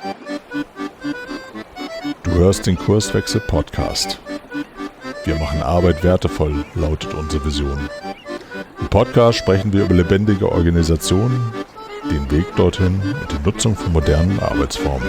Du hörst den Kurswechsel-Podcast. Wir machen Arbeit wertevoll, lautet unsere Vision. Im Podcast sprechen wir über lebendige Organisationen, den Weg dorthin und die Nutzung von modernen Arbeitsformen.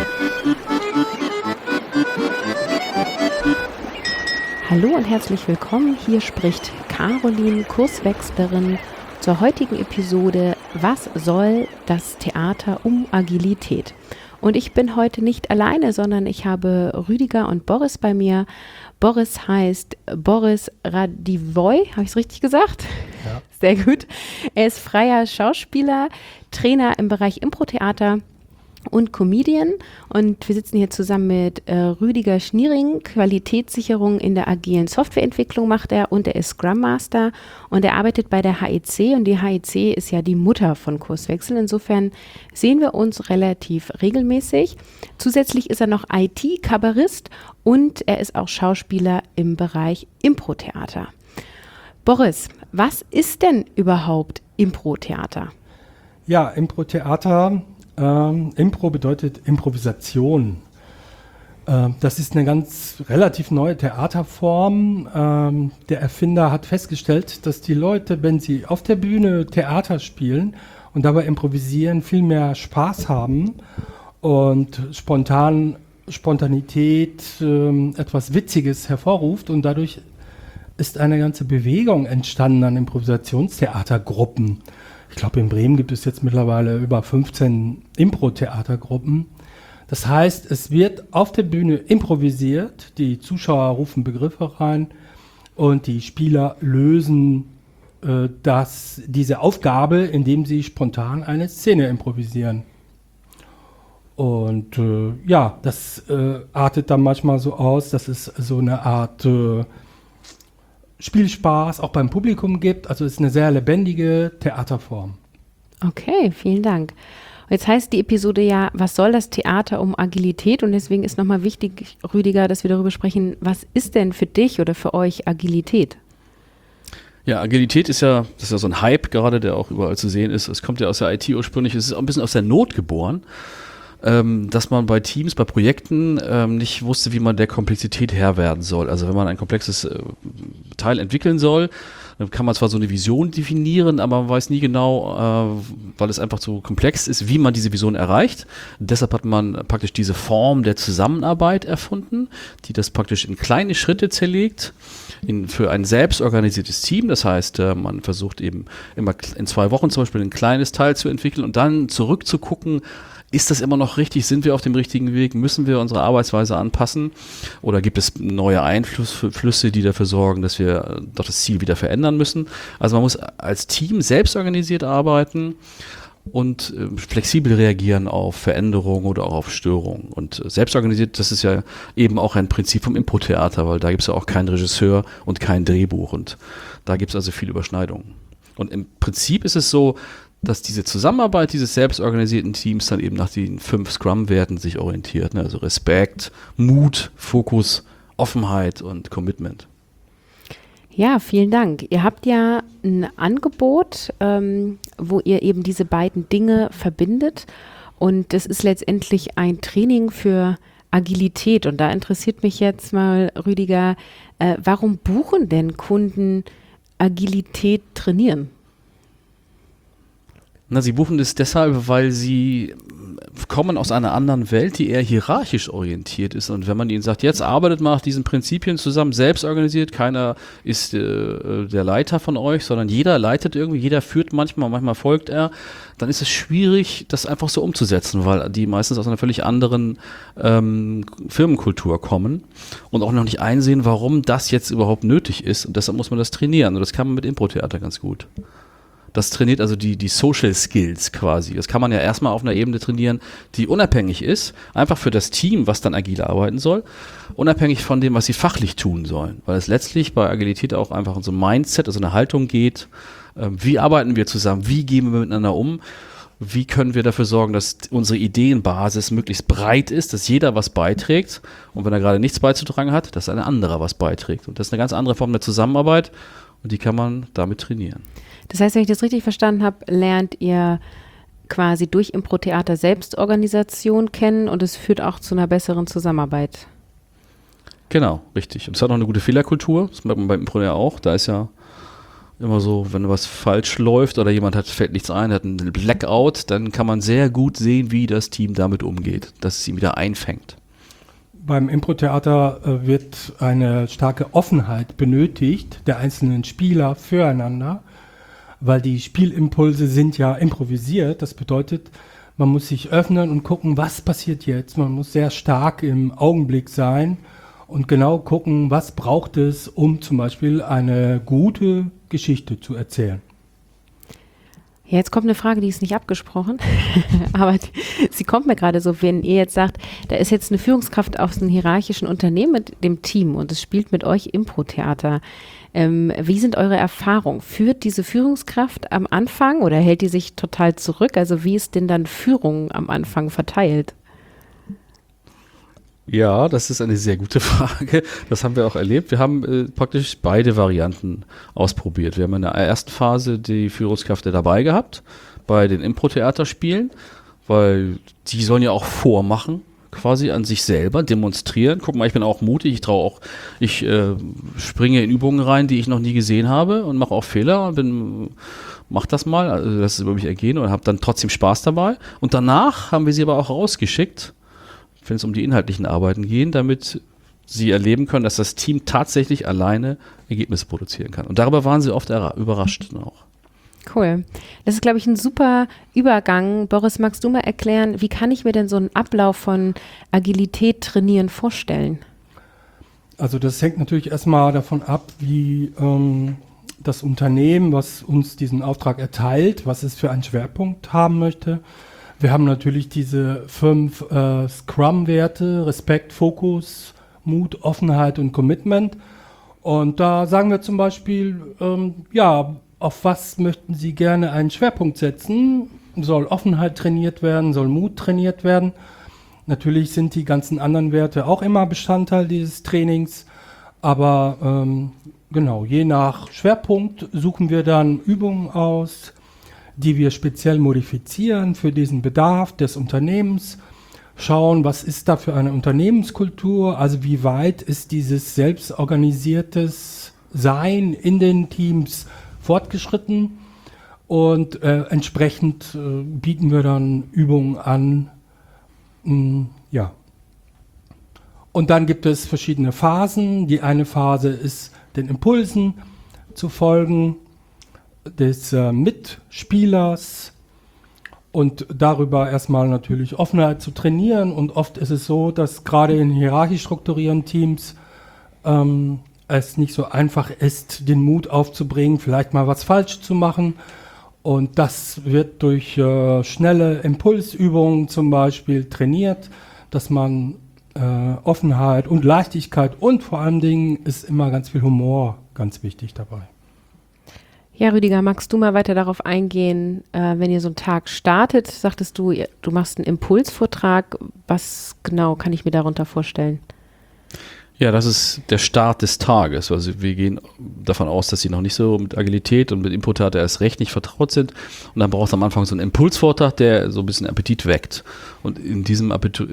Hallo und herzlich willkommen. Hier spricht Caroline, Kurswechslerin, zur heutigen Episode Was soll das Theater um Agilität? Und ich bin heute nicht alleine, sondern ich habe Rüdiger und Boris bei mir. Boris heißt Boris Radivoy, habe ich es richtig gesagt? Ja. Sehr gut. Er ist freier Schauspieler, Trainer im Bereich Impro-Theater und Comedian. Und wir sitzen hier zusammen mit Rüdiger Schniering. Qualitätssicherung in der agilen Softwareentwicklung macht er und er ist Scrum Master und er arbeitet bei der HEC und die HEC ist ja die Mutter von Kurswechsel. Insofern sehen wir uns relativ regelmäßig. Zusätzlich ist er noch IT-Kabarist und er ist auch Schauspieler im Bereich Impro-Theater. Boris, was ist denn überhaupt Impro-Theater? Ja, Impro-Theater. Impro bedeutet Improvisation. Das ist eine ganz relativ neue Theaterform. Der Erfinder hat festgestellt, dass die Leute, wenn sie auf der Bühne Theater spielen und dabei improvisieren, viel mehr Spaß haben und Spontanität etwas Witziges hervorruft und dadurch ist eine ganze Bewegung entstanden an Improvisationstheatergruppen. Ich glaube, in Bremen gibt es jetzt mittlerweile über 15 Impro-Theatergruppen. Das heißt, es wird auf der Bühne improvisiert, die Zuschauer rufen Begriffe rein und die Spieler lösen diese Aufgabe, indem sie spontan eine Szene improvisieren. Und das artet dann manchmal so aus, dass es so eine Art Spielspaß auch beim Publikum gibt. Also es ist eine sehr lebendige Theaterform. Okay, vielen Dank. Jetzt heißt die Episode ja, was soll das Theater um Agilität? Und deswegen ist nochmal wichtig, Rüdiger, dass wir darüber sprechen, was ist denn für dich oder für euch Agilität? Ja, Agilität ist ja so ein Hype gerade, der auch überall zu sehen ist. Es kommt ja aus der IT ursprünglich, es ist auch ein bisschen aus der Not geboren, dass man bei Teams, bei Projekten nicht wusste, wie man der Komplexität Herr werden soll. Also wenn man ein komplexes Teil entwickeln soll, dann kann man zwar so eine Vision definieren, aber man weiß nie genau, weil es einfach so komplex ist, wie man diese Vision erreicht. Deshalb hat man praktisch diese Form der Zusammenarbeit erfunden, die das praktisch in kleine Schritte zerlegt, für ein selbstorganisiertes Team. Das heißt, man versucht eben immer in 2 Wochen zum Beispiel ein kleines Teil zu entwickeln und dann zurückzugucken, ist das immer noch richtig? Sind wir auf dem richtigen Weg? Müssen wir unsere Arbeitsweise anpassen? Oder gibt es neue Einflüsse, die dafür sorgen, dass wir doch das Ziel wieder verändern müssen? Also man muss als Team selbst organisiert arbeiten und flexibel reagieren auf Veränderungen oder auch auf Störungen. Und selbstorganisiert, das ist ja eben auch ein Prinzip vom Impro-Theater, weil da gibt es ja auch keinen Regisseur und kein Drehbuch. Und da gibt es also viel Überschneidungen. Und im Prinzip ist es so, dass diese Zusammenarbeit dieses selbstorganisierten Teams dann eben nach den 5 Scrum-Werten sich orientiert. Ne? Also Respekt, Mut, Fokus, Offenheit und Commitment. Ja, vielen Dank. Ihr habt ja ein Angebot, wo ihr eben diese beiden Dinge verbindet. Und das ist letztendlich ein Training für Agilität. Und da interessiert mich jetzt mal, Rüdiger, warum buchen denn Kunden Agilität trainieren? Na, sie buchen das deshalb, weil sie kommen aus einer anderen Welt, die eher hierarchisch orientiert ist. Und wenn man ihnen sagt, jetzt arbeitet mal nach diesen Prinzipien zusammen, selbst organisiert, keiner ist der Leiter von euch, sondern jeder leitet irgendwie, jeder führt manchmal folgt er, dann ist es schwierig, das einfach so umzusetzen, weil die meistens aus einer völlig anderen Firmenkultur kommen und auch noch nicht einsehen, warum das jetzt überhaupt nötig ist. Und deshalb muss man das trainieren. Und das kann man mit Impro-Theater ganz gut. Das trainiert also die Social Skills quasi. Das kann man ja erstmal auf einer Ebene trainieren, die unabhängig ist, einfach für das Team, was dann agil arbeiten soll, unabhängig von dem, was sie fachlich tun sollen. Weil es letztlich bei Agilität auch einfach um so ein Mindset, also eine Haltung geht. Wie arbeiten wir zusammen? Wie gehen wir miteinander um? Wie können wir dafür sorgen, dass unsere Ideenbasis möglichst breit ist, dass jeder was beiträgt und wenn er gerade nichts beizutragen hat, dass ein anderer was beiträgt. Und das ist eine ganz andere Form der Zusammenarbeit und die kann man damit trainieren. Das heißt, wenn ich das richtig verstanden habe, lernt ihr quasi durch Impro-Theater Selbstorganisation kennen und es führt auch zu einer besseren Zusammenarbeit. Genau, richtig. Und es hat auch eine gute Fehlerkultur, das merkt man beim Impro ja auch. Da ist ja immer so, wenn was falsch läuft oder fällt nichts ein, hat einen Blackout, dann kann man sehr gut sehen, wie das Team damit umgeht, dass es ihn wieder einfängt. Beim Impro-Theater wird eine starke Offenheit benötigt der einzelnen Spieler füreinander, weil die Spielimpulse sind ja improvisiert. Das bedeutet, man muss sich öffnen und gucken, was passiert jetzt. Man muss sehr stark im Augenblick sein und genau gucken, was braucht es, um zum Beispiel eine gute Geschichte zu erzählen. Ja, jetzt kommt eine Frage, die ist nicht abgesprochen, aber sie kommt mir gerade so, wenn ihr jetzt sagt, da ist jetzt eine Führungskraft aus einem hierarchischen Unternehmen mit dem Team und es spielt mit euch Impro-Theater. Wie sind eure Erfahrungen? Führt diese Führungskraft am Anfang oder hält die sich total zurück? Also wie ist denn dann Führung am Anfang verteilt? Ja, das ist eine sehr gute Frage. Das haben wir auch erlebt. Wir haben praktisch beide Varianten ausprobiert. Wir haben in der ersten Phase die Führungskräfte dabei gehabt, bei den Impro-Theaterspielen, weil die sollen ja auch vormachen, quasi an sich selber, demonstrieren. Guck mal, ich bin auch mutig, ich springe in Übungen rein, die ich noch nie gesehen habe und mache auch Fehler und mach das mal, also das ist über mich ergehen und habe dann trotzdem Spaß dabei. Und danach haben wir sie aber auch rausgeschickt, wenn es um die inhaltlichen Arbeiten geht, damit sie erleben können, dass das Team tatsächlich alleine Ergebnisse produzieren kann. Und darüber waren sie oft überrascht auch. Cool. Das ist, glaube ich, ein super Übergang. Boris, magst du mal erklären, wie kann ich mir denn so einen Ablauf von Agilität trainieren vorstellen? Also das hängt natürlich erstmal davon ab, wie das Unternehmen, was uns diesen Auftrag erteilt, was es für einen Schwerpunkt haben möchte. Wir haben natürlich diese 5 Scrum-Werte, Respekt, Fokus, Mut, Offenheit und Commitment. Und da sagen wir zum Beispiel, auf was möchten Sie gerne einen Schwerpunkt setzen? Soll Offenheit trainiert werden? Soll Mut trainiert werden? Natürlich sind die ganzen anderen Werte auch immer Bestandteil dieses Trainings. Aber je nach Schwerpunkt suchen wir dann Übungen aus, die wir speziell modifizieren für diesen Bedarf des Unternehmens, schauen, was ist da für eine Unternehmenskultur, also wie weit ist dieses selbstorganisiertes Sein in den Teams fortgeschritten und entsprechend bieten wir dann Übungen an. Und dann gibt es verschiedene Phasen. Die eine Phase ist, den Impulsen zu folgen, des Mitspielers und darüber erstmal natürlich Offenheit zu trainieren. Und oft ist es so, dass gerade in hierarchisch strukturierten Teams es nicht so einfach ist, den Mut aufzubringen, vielleicht mal was falsch zu machen. Und das wird durch schnelle Impulsübungen zum Beispiel trainiert, dass man Offenheit und Leichtigkeit und vor allen Dingen ist immer ganz viel Humor ganz wichtig dabei. Ja, Rüdiger, magst du mal weiter darauf eingehen, wenn ihr so einen Tag startet, sagtest du, du machst einen Impulsvortrag. Was genau kann ich mir darunter vorstellen? Ja, das ist der Start des Tages. Also wir gehen davon aus, dass sie noch nicht so mit Agilität und mit Impro-Theater erst recht nicht vertraut sind. Und dann braucht es am Anfang so einen Impulsvortrag, der so ein bisschen Appetit weckt. Und in diesem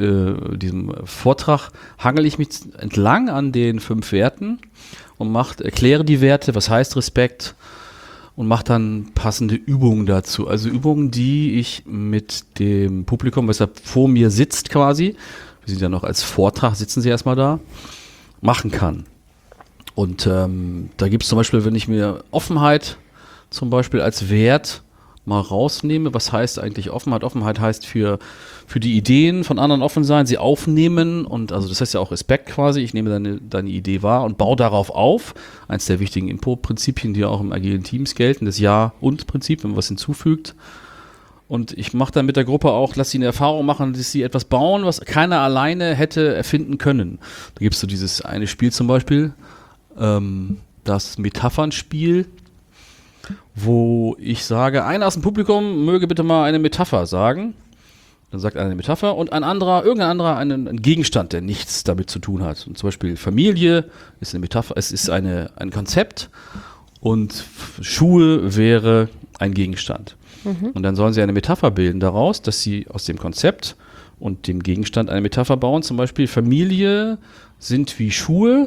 Vortrag hangel ich mich entlang an den 5 Werten und erkläre die Werte, was heißt Respekt, und mache dann passende Übungen dazu. Also Übungen, die ich mit dem Publikum, was da vor mir sitzt quasi, wir sind ja noch als Vortrag, sitzen sie erstmal da, machen kann. Und da gibt es zum Beispiel, wenn ich mir Offenheit zum Beispiel als Wert mal rausnehme, was heißt eigentlich Offenheit? Offenheit heißt für die Ideen von anderen offen sein, sie aufnehmen und also das heißt ja auch Respekt quasi, ich nehme deine Idee wahr und baue darauf auf. Eins der wichtigen Impro-Prinzipien, die auch im agilen Teams gelten, das Ja-und-Prinzip, wenn man was hinzufügt. Und ich mache dann mit der Gruppe auch, lass sie eine Erfahrung machen, dass sie etwas bauen, was keiner alleine hätte erfinden können. Da gibt es so dieses eine Spiel zum Beispiel, das Metaphernspiel, wo ich sage, einer aus dem Publikum möge bitte mal eine Metapher sagen. Dann sagt einer eine Metapher und irgendein anderer einen Gegenstand, der nichts damit zu tun hat. Und zum Beispiel Familie ist eine Metapher, es ist ein Konzept und Schuhe wäre ein Gegenstand. Und dann sollen sie eine Metapher bilden daraus, dass sie aus dem Konzept und dem Gegenstand eine Metapher bauen. Zum Beispiel Familie sind wie Schuhe.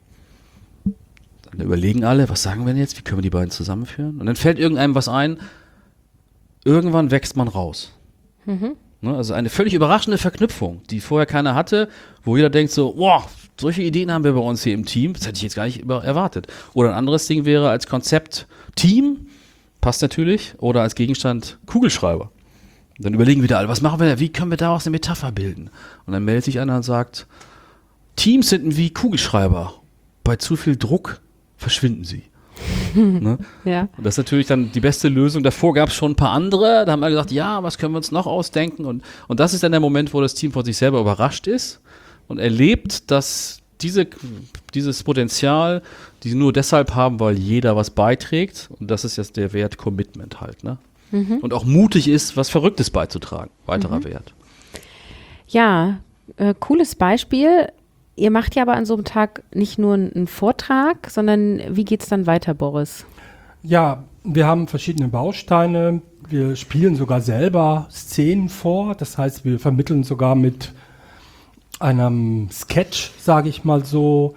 Dann überlegen alle, was sagen wir denn jetzt? Wie können wir die beiden zusammenführen? Und dann fällt irgendeinem was ein. Irgendwann wächst man raus. Ne, also eine völlig überraschende Verknüpfung, die vorher keiner hatte, wo jeder denkt so, wow, solche Ideen haben wir bei uns hier im Team. Das hätte ich jetzt gar nicht erwartet. Oder ein anderes Ding wäre als Konzept Team, passt natürlich, oder als Gegenstand Kugelschreiber. Dann überlegen wieder alle, was machen wir da? Wie können wir daraus eine Metapher bilden? Und dann meldet sich einer und sagt, Teams sind wie Kugelschreiber. Bei zu viel Druck verschwinden sie. Ne? Ja. Und das ist natürlich dann die beste Lösung. Davor gab es schon ein paar andere. Da haben wir gesagt, ja, was können wir uns noch ausdenken? Und das ist dann der Moment, wo das Team von sich selber überrascht ist und erlebt, dass dieses Potenzial, die sie nur deshalb haben, weil jeder was beiträgt. Und das ist jetzt der Wert Commitment halt. Ne? Und auch mutig ist, was Verrücktes beizutragen. Weiterer Wert. Ja, cooles Beispiel. Ihr macht ja aber an so einem Tag nicht nur einen Vortrag, sondern wie geht es dann weiter, Boris? Ja, wir haben verschiedene Bausteine. Wir spielen sogar selber Szenen vor. Das heißt, wir vermitteln sogar mit einem Sketch, sage ich mal so,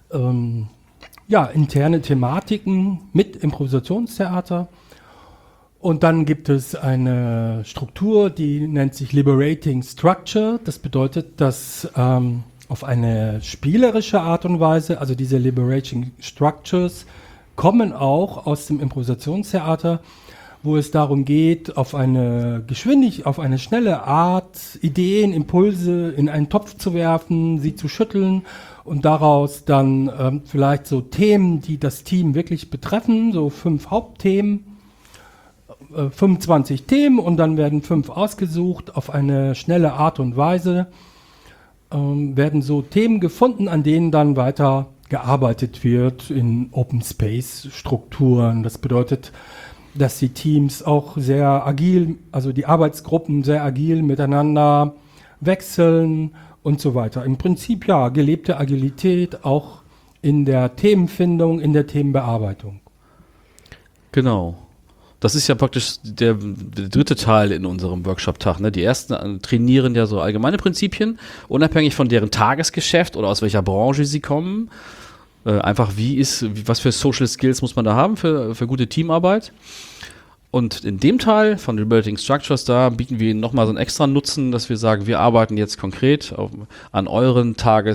interne Thematiken mit Improvisationstheater. Und dann gibt es eine Struktur, die nennt sich Liberating Structure. Das bedeutet, dass auf eine spielerische Art und Weise, also diese Liberating Structures kommen auch aus dem Improvisationstheater, wo es darum geht, auf eine schnelle Art Ideen, Impulse in einen Topf zu werfen, sie zu schütteln und daraus dann vielleicht so Themen, die das Team wirklich betreffen, so 5 Hauptthemen, 25 Themen und dann werden 5 ausgesucht auf eine schnelle Art und Weise. Werden so Themen gefunden, an denen dann weiter gearbeitet wird in Open Space Strukturen. Das bedeutet, dass die Teams auch sehr agil, also die Arbeitsgruppen sehr agil miteinander wechseln und so weiter. Im Prinzip ja, gelebte Agilität auch in der Themenfindung, in der Themenbearbeitung. Genau. Das ist ja praktisch der dritte Teil in unserem Workshop-Tag. Ne? Die ersten trainieren ja so allgemeine Prinzipien, unabhängig von deren Tagesgeschäft oder aus welcher Branche sie kommen. Einfach was für Social Skills muss man da haben für gute Teamarbeit. Und in dem Teil von Liberating Structures, da bieten wir Ihnen nochmal so einen extra Nutzen, dass wir sagen, wir arbeiten jetzt konkret an euren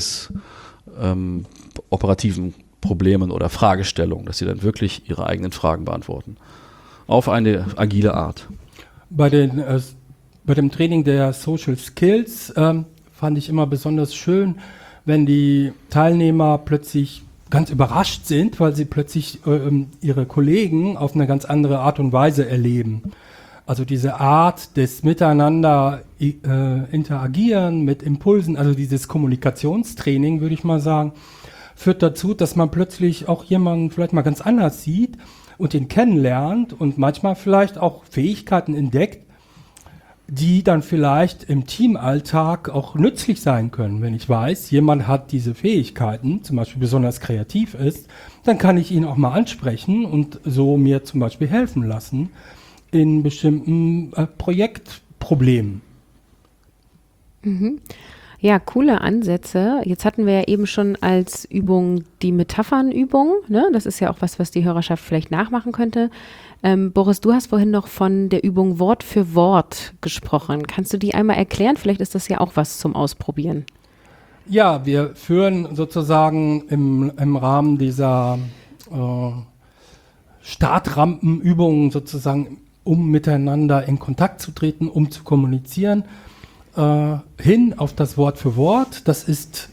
operativen Problemen oder Fragestellungen, dass Sie dann wirklich Ihre eigenen Fragen beantworten. Auf eine agile Art. Bei dem Training der Social Skills fand ich immer besonders schön, wenn die Teilnehmer plötzlich ganz überrascht sind, weil sie plötzlich ihre Kollegen auf eine ganz andere Art und Weise erleben. Also diese Art des Miteinander interagieren mit Impulsen, also dieses Kommunikationstraining, würde ich mal sagen, führt dazu, dass man plötzlich auch jemanden vielleicht mal ganz anders sieht und ihn kennenlernt und manchmal vielleicht auch Fähigkeiten entdeckt, die dann vielleicht im Teamalltag auch nützlich sein können. Wenn ich weiß, jemand hat diese Fähigkeiten, zum Beispiel besonders kreativ ist, dann kann ich ihn auch mal ansprechen und so mir zum Beispiel helfen lassen in bestimmten Projektproblemen. Ja, coole Ansätze. Jetzt hatten wir ja eben schon als Übung die Metaphernübung. Ne? Das ist ja auch was die Hörerschaft vielleicht nachmachen könnte. Boris, du hast vorhin noch von der Übung Wort für Wort gesprochen. Kannst du die einmal erklären? Vielleicht ist das ja auch was zum Ausprobieren. Ja, wir führen sozusagen im Rahmen dieser Startrampenübungen sozusagen, um miteinander in Kontakt zu treten, um zu kommunizieren, hin auf das Wort für Wort. Das ist,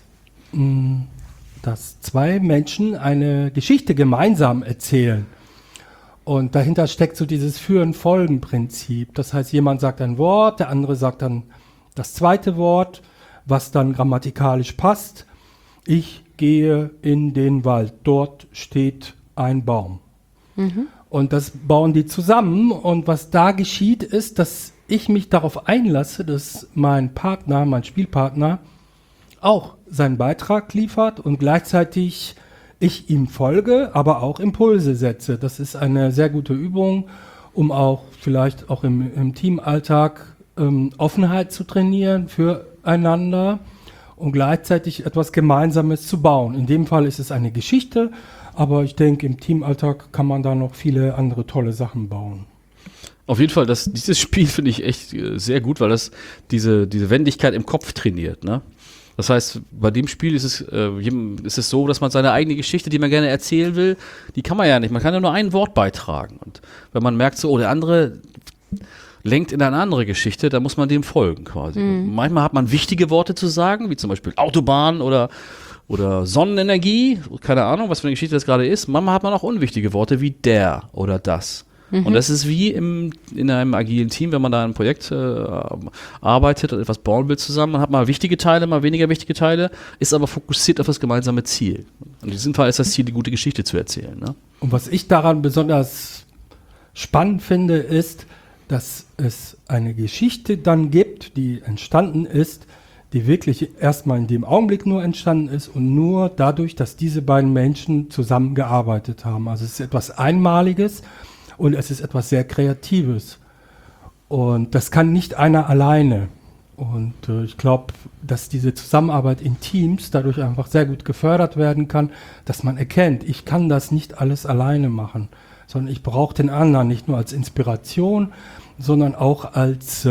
dass 2 Menschen eine Geschichte gemeinsam erzählen. Und dahinter steckt so dieses Führen-Folgen-Prinzip. Das heißt, jemand sagt ein Wort, der andere sagt dann das zweite Wort, was dann grammatikalisch passt. Ich gehe in den Wald, dort steht ein Baum. Und das bauen die zusammen. Und was da geschieht, ist, dass ich mich darauf einlasse, dass mein Partner, mein Spielpartner, auch seinen Beitrag liefert und gleichzeitig ich ihm folge, aber auch Impulse setze. Das ist eine sehr gute Übung, um auch vielleicht auch im Teamalltag Offenheit zu trainieren füreinander und gleichzeitig etwas Gemeinsames zu bauen. In dem Fall ist es eine Geschichte, aber ich denke, im Teamalltag kann man da noch viele andere tolle Sachen bauen. Auf jeden Fall, dieses Spiel finde ich echt sehr gut, weil das diese Wendigkeit im Kopf trainiert, ne? Das heißt, bei dem Spiel ist es so, dass man seine eigene Geschichte, die man gerne erzählen will, die kann man ja nicht. Man kann ja nur ein Wort beitragen. Und wenn man merkt, so, der andere lenkt in eine andere Geschichte, dann muss man dem folgen quasi. Manchmal hat man wichtige Worte zu sagen, wie zum Beispiel Autobahn oder Sonnenenergie, keine Ahnung, was für eine Geschichte das gerade ist. Manchmal hat man auch unwichtige Worte wie der oder das. Und das ist wie in einem agilen Team, wenn man da ein Projekt arbeitet und etwas bauen will zusammen. Man hat mal wichtige Teile, mal weniger wichtige Teile, ist aber fokussiert auf das gemeinsame Ziel. Und in diesem Fall ist das Ziel, die gute Geschichte zu erzählen. Ne? Und was ich daran besonders spannend finde, ist, dass es eine Geschichte dann gibt, die entstanden ist, die wirklich erstmal in dem Augenblick nur entstanden ist und nur dadurch, dass diese beiden Menschen zusammengearbeitet haben. Also es ist etwas Einmaliges. Und es ist etwas sehr Kreatives. Und das kann nicht einer alleine. Und ich glaube, dass diese Zusammenarbeit in Teams dadurch einfach sehr gut gefördert werden kann, dass man erkennt, ich kann das nicht alles alleine machen, sondern ich brauche den anderen nicht nur als Inspiration, sondern auch als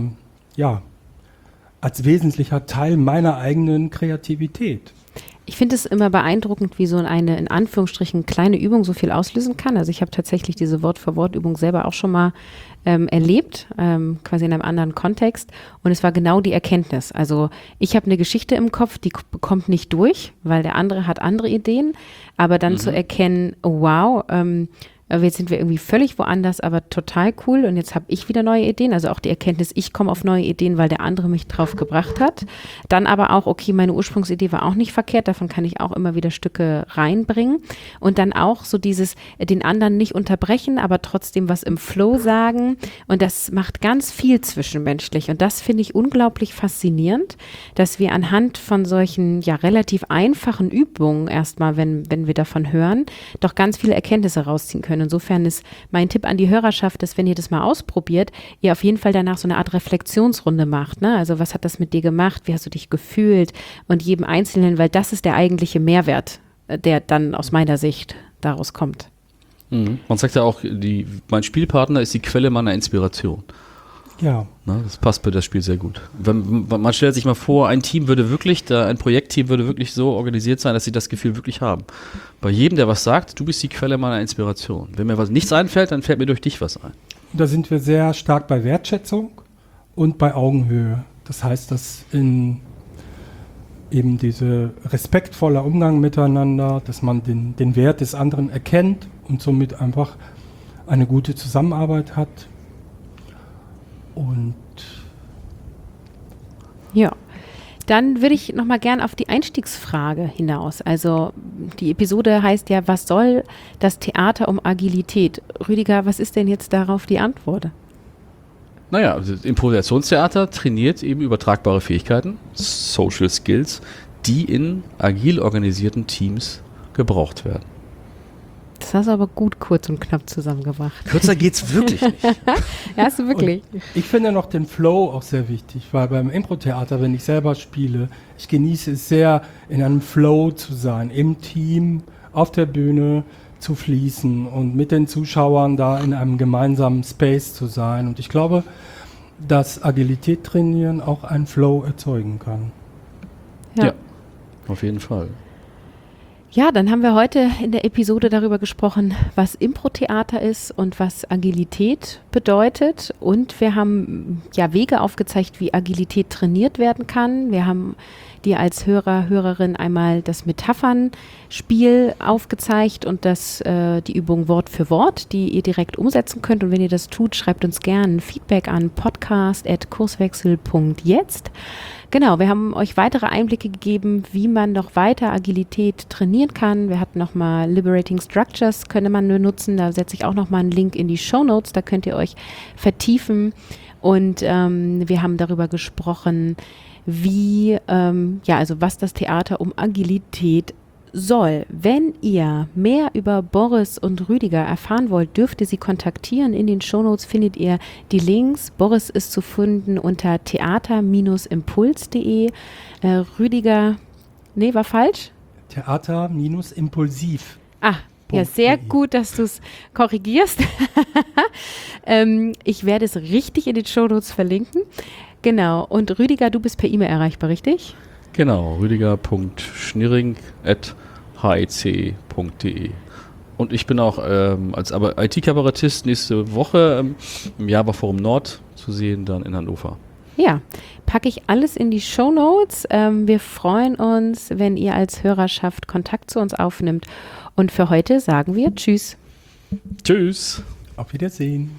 wesentlicher Teil meiner eigenen Kreativität. Ich finde es immer beeindruckend, wie so eine, in Anführungsstrichen, kleine Übung so viel auslösen kann. Also ich habe tatsächlich diese Wort-für-Wort-Übung selber auch schon mal erlebt, quasi in einem anderen Kontext. Und es war genau die Erkenntnis. Also ich habe eine Geschichte im Kopf, die kommt nicht durch, weil der andere hat andere Ideen. Aber dann zu erkennen, oh, wow, jetzt sind wir irgendwie völlig woanders, aber total cool. Und jetzt habe ich wieder neue Ideen. Also auch die Erkenntnis, ich komme auf neue Ideen, weil der andere mich drauf gebracht hat. Dann aber auch, okay, meine Ursprungsidee war auch nicht verkehrt. Davon kann ich auch immer wieder Stücke reinbringen. Und dann auch so dieses, den anderen nicht unterbrechen, aber trotzdem was im Flow sagen. Und das macht ganz viel zwischenmenschlich. Und das finde ich unglaublich faszinierend, dass wir anhand von solchen, ja, relativ einfachen Übungen erstmal, wenn wir davon hören, doch ganz viele Erkenntnisse rausziehen können. Insofern ist mein Tipp an die Hörerschaft, dass wenn ihr das mal ausprobiert, ihr auf jeden Fall danach so eine Art Reflexionsrunde macht. Ne? Also was hat das mit dir gemacht? Wie hast du dich gefühlt? Und jedem Einzelnen, weil das ist der eigentliche Mehrwert, der dann aus meiner Sicht daraus kommt. Man sagt ja auch, mein Spielpartner ist die Quelle meiner Inspiration. Ja. Na, das passt bei das Spiel sehr gut. Man stellt sich mal vor, ein Projektteam würde wirklich so organisiert sein, dass sie das Gefühl wirklich haben. Bei jedem, der was sagt, du bist die Quelle meiner Inspiration. Wenn mir nichts einfällt, dann fällt mir durch dich was ein. Da sind wir sehr stark bei Wertschätzung und bei Augenhöhe. Das heißt, dass in eben diese respektvoller Umgang miteinander, dass man den Wert des anderen erkennt und somit einfach eine gute Zusammenarbeit hat. Und ja, dann würde ich nochmal gern auf die Einstiegsfrage hinaus. Also die Episode heißt ja, was soll das Theater um Agilität? Rüdiger, was ist denn jetzt darauf die Antwort? Naja, also Improvisationstheater trainiert eben übertragbare Fähigkeiten, Social Skills, die in agil organisierten Teams gebraucht werden. Das hast du aber gut kurz und knapp zusammengebracht. Kürzer geht's wirklich nicht. Ja, hast du wirklich. Und ich finde noch den Flow auch sehr wichtig, weil beim Impro-Theater, wenn ich selber spiele, ich genieße es sehr, in einem Flow zu sein, im Team, auf der Bühne zu fließen und mit den Zuschauern da in einem gemeinsamen Space zu sein. Und ich glaube, dass Agilität trainieren auch einen Flow erzeugen kann. Ja, auf jeden Fall. Ja, dann haben wir heute in der Episode darüber gesprochen, was Impro-Theater ist und was Agilität bedeutet. Und wir haben ja Wege aufgezeigt, wie Agilität trainiert werden kann. Wir haben dir als Hörerin einmal das Metaphernspiel aufgezeigt und die Übung Wort für Wort, die ihr direkt umsetzen könnt. Und wenn ihr das tut, schreibt uns gerne Feedback an podcast@kurswechsel.jetzt. Genau, wir haben euch weitere Einblicke gegeben, wie man noch weiter Agilität trainieren kann. Wir hatten nochmal Liberating Structures, könnte man nur nutzen. Da setze ich auch nochmal einen Link in die Shownotes, da könnt ihr euch vertiefen. Und wir haben darüber gesprochen, wie, also was das Theater um Agilität soll. Wenn ihr mehr über Boris und Rüdiger erfahren wollt, dürft ihr sie kontaktieren. In den Shownotes findet ihr die Links. Boris ist zu finden unter theater-impuls.de. Rüdiger, nee, war falsch? Theater-impulsiv. Ja, sehr gut, dass du es korrigierst. Ich werde es richtig in den Shownotes verlinken. Genau. Und Rüdiger, du bist per E-Mail erreichbar, richtig? Genau, rüdiger.schnirring@hec.de. Und ich bin auch als IT-Kabarettist nächste Woche im Java Forum Nord zu sehen, dann in Hannover. Ja, packe ich alles in die Shownotes. Wir freuen uns, wenn ihr als Hörerschaft Kontakt zu uns aufnimmt. Und für heute sagen wir Tschüss. Tschüss. Auf Wiedersehen.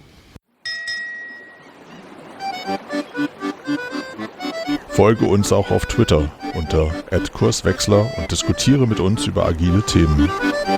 Folge uns auch auf Twitter unter @Kurswechsler und diskutiere mit uns über agile Themen.